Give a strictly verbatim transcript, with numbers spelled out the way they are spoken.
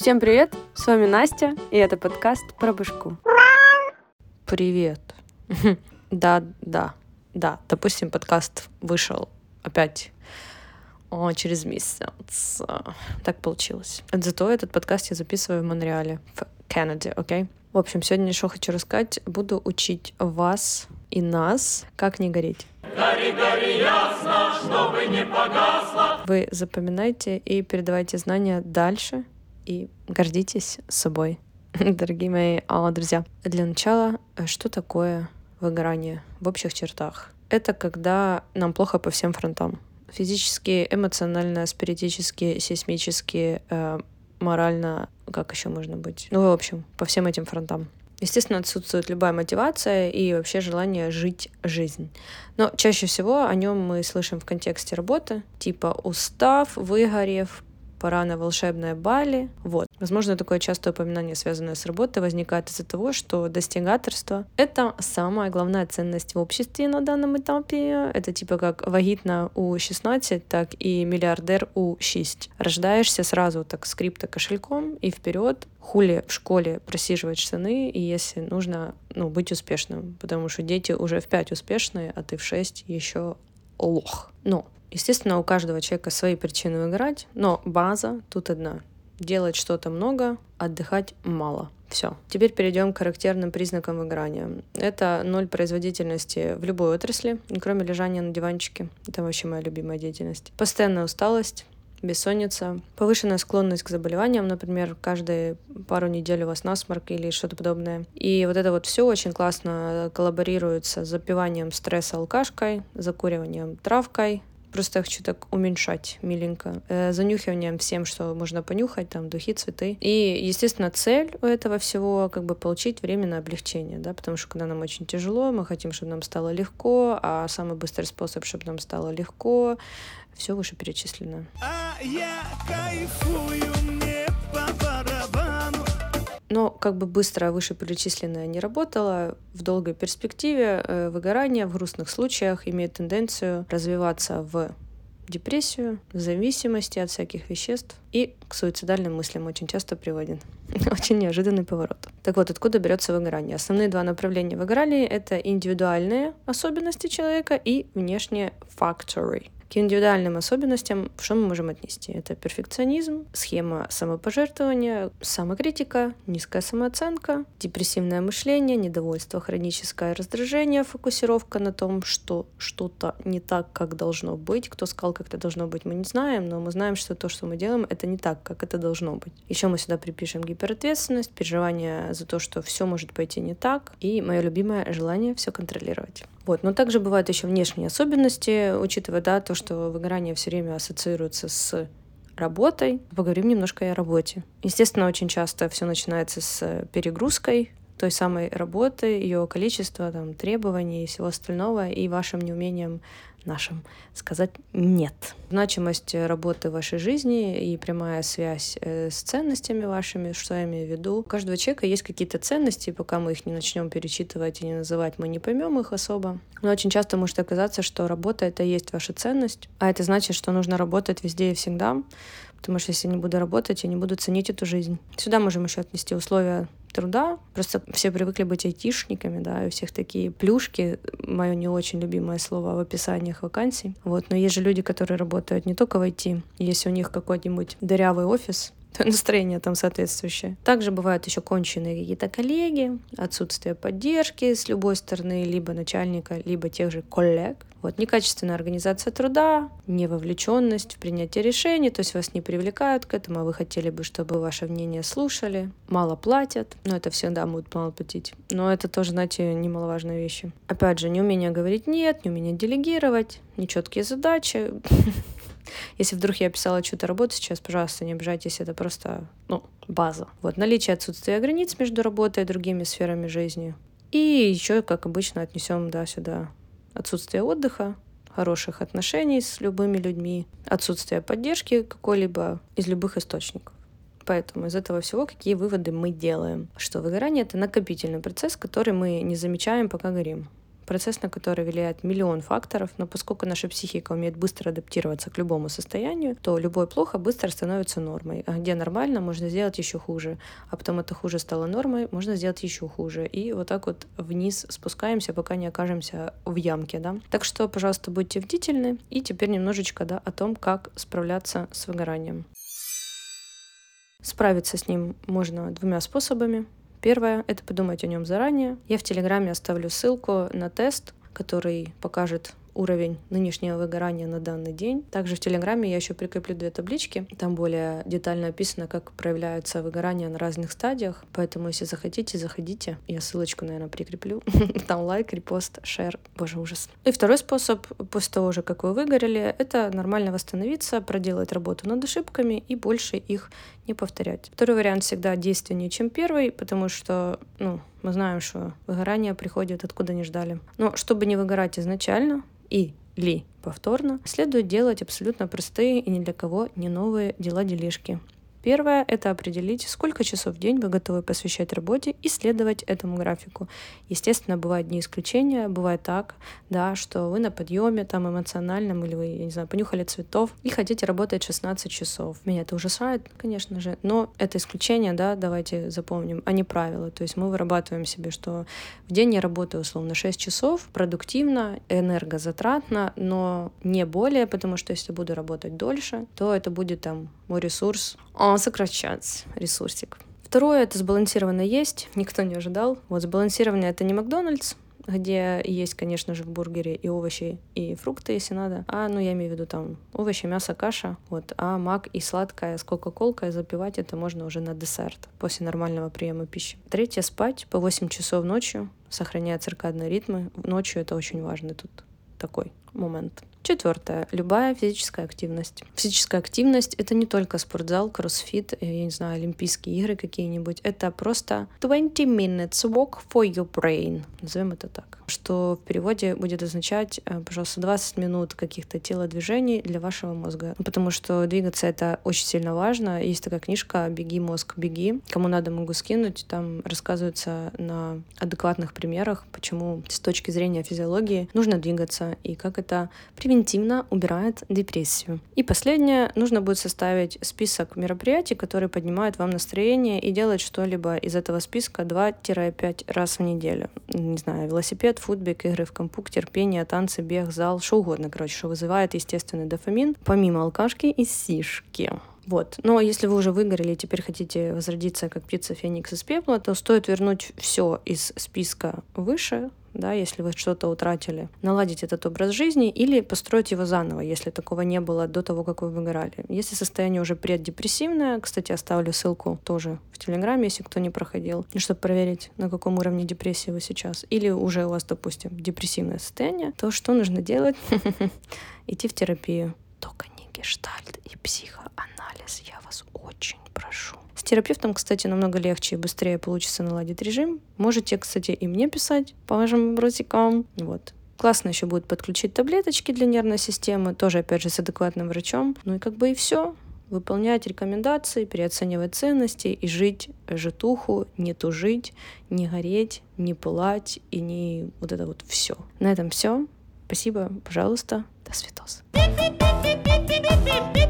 Всем привет, с вами Настя, и это подкаст про башку. Привет. Да, да, да, допустим, подкаст вышел опять о, через месяц. Так получилось. Зато этот подкаст я записываю в Монреале, в Канаде, окей? В общем, сегодня что хочу рассказать, буду учить вас и нас, как не гореть. Гори, гори ясно, чтобы не погасло. Вы запоминайте и передавайте знания дальше, и гордитесь собой, дорогие мои а, друзья. Для начала, что такое выгорание в общих чертах? Это когда нам плохо по всем фронтам. Физически, эмоционально, спиритически, сейсмически, э, морально, как еще можно быть? Ну, в общем, по всем этим фронтам. Естественно, отсутствует любая мотивация и вообще желание жить жизнь. Но чаще всего о нем мы слышим в контексте работы, типа устав, выгорев, пора на волшебное Бали. Вот. Возможно, такое частое упоминание, связанное с работой, возникает из-за того, что достигаторство — это самая главная ценность в обществе на данном этапе. Это типа как вагитна у шестнадцати, так и миллиардер у шесть. Рождаешься сразу так с крипто-кошельком и вперед. Хули в школе просиживать штаны, и если нужно, ну, быть успешным, потому что дети уже в пять успешные, а ты в шесть еще лох. Но естественно, у каждого человека свои причины выгорать, но база тут одна. Делать что-то много, отдыхать мало. Все. Теперь перейдем к характерным признакам выгорания. Это ноль производительности в любой отрасли, кроме лежания на диванчике. Это вообще моя любимая деятельность. Постоянная усталость, бессонница, повышенная склонность к заболеваниям, например, каждые пару недель у вас насморк или что-то подобное. И вот это вот все очень классно коллаборируется с запиванием стресса алкашкой, закуриванием травкой. Просто я хочу так уменьшать миленько. Э, занюхиванием всем, что можно понюхать, там, духи, цветы. И, естественно, цель у этого всего как бы получить временное облегчение, да, потому что когда нам очень тяжело, мы хотим, чтобы нам стало легко, а самый быстрый способ, чтобы нам стало легко, все вышеперечислено. А я кайфую, мне по барабану. Но как бы быстро вышеперечисленное не работало, в долгой перспективе э, выгорание в грустных случаях имеет тенденцию развиваться в депрессию, зависимости от всяких веществ и к суицидальным мыслям очень часто приводит. Очень неожиданный поворот. Так вот, откуда берется выгорание? Основные два направления выгорания — это индивидуальные особенности человека и внешние factory. К индивидуальным особенностям что мы можем отнести? Это перфекционизм, схема самопожертвования, самокритика, низкая самооценка, депрессивное мышление, недовольство, хроническое раздражение, фокусировка на том, что что-то не так, как должно быть. Кто сказал, как это должно быть, мы не знаем, но мы знаем, что то, что мы делаем, это не так, как это должно быть. Еще мы сюда припишем гиперответственность, переживание за то, что все может пойти не так, и мое любимое желание все контролировать. Вот. Но также бывают еще внешние особенности, учитывая, да, то, что выгорание все время ассоциируется с работой. Поговорим немножко и о работе. Естественно, очень часто все начинается с перегрузкой той самой работы, ее количества, там, требований и всего остального, и вашим неумением нашим сказать «нет». Значимость работы в вашей жизни и прямая связь с ценностями вашими, что я имею в виду. У каждого человека есть какие-то ценности, пока мы их не начнем перечитывать и не называть, мы не поймем их особо. Но очень часто может оказаться, что работа — это и есть ваша ценность, а это значит, что нужно работать везде и всегда, потому что если я не буду работать, я не буду ценить эту жизнь. Сюда можем еще отнести условия труда. Просто все привыкли быть айтишниками, да, и у всех такие плюшки, мое не очень любимое слово в описаниях вакансий. Вот. Но есть же люди, которые работают не только в ай ти. Если у них какой-нибудь дырявый офис, то настроение там соответствующее. Также бывают еще конченые какие-то коллеги, отсутствие поддержки с любой стороны, либо начальника, либо тех же коллег. Вот, некачественная организация труда, невовлеченность в принятие решений, то есть вас не привлекают к этому, а вы хотели бы, чтобы ваше мнение слушали, мало платят, но это всегда будут мало платить. Но это тоже, знаете, немаловажные вещи. Опять же, неумение говорить «нет», неумение делегировать, нечеткие задачи. Если вдруг я описала чью-то работу сейчас, пожалуйста, не обижайтесь, это просто, ну, база. Вот, наличие отсутствия границ между работой и другими сферами жизни. И еще, как обычно, отнесем, да, сюда отсутствие отдыха, хороших отношений с любыми людьми, отсутствие поддержки какой-либо из любых источников. Поэтому из этого всего какие выводы мы делаем? Что выгорание — это накопительный процесс, который мы не замечаем, пока горим. процесс, на который влияет миллион факторов, но поскольку наша психика умеет быстро адаптироваться к любому состоянию, то любое плохо быстро становится нормой. А где нормально, можно сделать еще хуже. А потом это хуже стало нормой, можно сделать еще хуже. И вот так вот вниз спускаемся, пока не окажемся в ямке, да. Так что, пожалуйста, будьте бдительны. И теперь немножечко, да, о том, как справляться с выгоранием. Справиться с ним можно двумя способами. Первое — это подумать о нем заранее. Я в Телеграме оставлю ссылку на тест, который покажет уровень нынешнего выгорания на данный день. Также в Телеграме я еще прикреплю две таблички. Там более детально описано, как проявляются выгорания на разных стадиях. Поэтому, если захотите, заходите. Я ссылочку, наверное, прикреплю. Там лайк, репост, шер. Боже, ужас. И второй способ, после того же, как вы выгорели, это нормально восстановиться, проделать работу над ошибками и больше их не повторять. Второй вариант всегда действеннее, чем первый, потому что, ну, мы знаем, что выгорание приходит откуда не ждали. Но чтобы не выгорать изначально, или повторно, следует делать абсолютно простые и ни для кого не новые дела-делишки. Первое — это определить, сколько часов в день вы готовы посвящать работе и следовать этому графику. Естественно, бывают не исключения, бывает так, да, что вы на подъеме, там, эмоциональном, или вы, я не знаю, понюхали цветов и хотите работать шестнадцать часов. Меня это ужасает, конечно же, но это исключение, да, давайте запомним, а не правило. То есть мы вырабатываем себе, что в день я работаю условно шесть часов, продуктивно, энергозатратно, но не более, потому что если буду работать дольше, то это будет там мой ресурс а, сокращать, ресурсик. Второе — это сбалансированно есть. Никто не ожидал. Вот сбалансированное — это не Макдональдс, где есть, конечно же, в бургере и овощи, и фрукты, если надо. А, ну, я имею в виду там овощи, мясо, каша. Вот. А мак и сладкое с кока-колкой запивать это можно уже на десерт после нормального приема пищи. Третье — спать по восемь часов ночью, сохраняя циркадные ритмы. Ночью это очень важный тут такой момент. Четвертое. Любая физическая активность. Физическая активность — это не только спортзал, кроссфит, я не знаю, Олимпийские игры какие-нибудь. Это просто twenty minutes walk for your brain. Назовем это так. Что в переводе будет означать, пожалуйста, двадцать минут каких-то телодвижений для вашего мозга. Потому что двигаться — это очень сильно важно. Есть такая книжка «Беги, мозг, беги». Кому надо, могу скинуть. Там рассказывается на адекватных примерах, почему с точки зрения физиологии нужно двигаться и как это превентивно убирает депрессию. И последнее, нужно будет составить список мероприятий, которые поднимают вам настроение, и делать что-либо из этого списка два-пять раз в неделю. Не знаю, велосипед, футбик, игры в компьютер, пение, танцы, бег, зал, что угодно, короче, что вызывает естественный дофамин, помимо алкашки и сишки. Вот. Но если вы уже выгорели и теперь хотите возродиться как птица Феникс из пепла, то стоит вернуть все из списка выше, да, если вы что-то утратили, наладить этот образ жизни или построить его заново, если такого не было до того, как вы выгорали. Если состояние уже преддепрессивное, кстати, оставлю ссылку тоже в Телеграме, если кто не проходил, чтобы проверить, на каком уровне депрессии вы сейчас, или уже у вас, допустим, депрессивное состояние, то что нужно делать? Идти в терапию. Только не гештальт и психоанализ, я вас очень прошу. С терапевтом, кстати, намного легче и быстрее получится наладить режим. Можете, кстати, и мне писать по вашим вопросикам. Вот. Классно еще будет подключить таблеточки для нервной системы, тоже, опять же, с адекватным врачом. Ну и как бы и все. Выполнять рекомендации, переоценивать ценности и жить житуху, не тужить, не гореть, не пылать и не вот это вот все. На этом все. Спасибо, пожалуйста. До свидос.